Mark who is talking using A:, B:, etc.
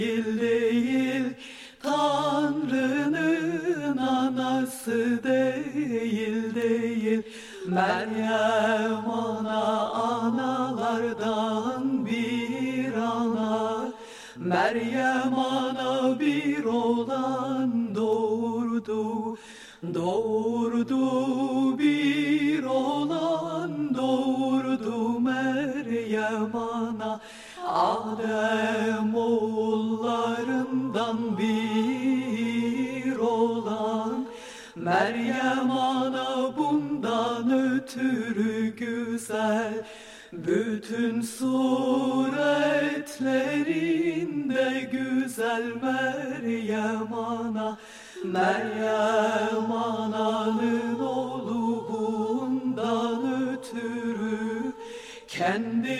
A: değil, Tanrı'nın anası değil, Meryem ana analardan bir ana, Meryem ana bir oğlan doğurdu, bir oğlan doğurdu Meryem ana. Adem oğullarından bir oğlan, Meryem ana bundan ötürü güzel, bütün suretlerinde güzel Meryem ana. Meryem ananın oğlu bundan ötürü kendi